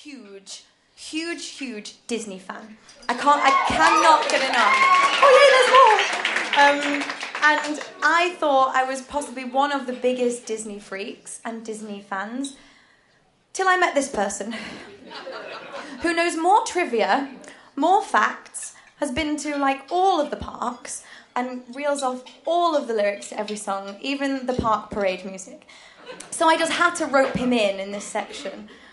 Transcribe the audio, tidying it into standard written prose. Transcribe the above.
huge Disney fan. I cannot get enough. Oh, yay, there's more! And I thought I was possibly one of the biggest Disney freaks and Disney fans, till I met this person, who knows more trivia, more facts, has been to, like, all of the parks, and reels off all of the lyrics to every song, even the park parade music. So I just had to rope him in this section.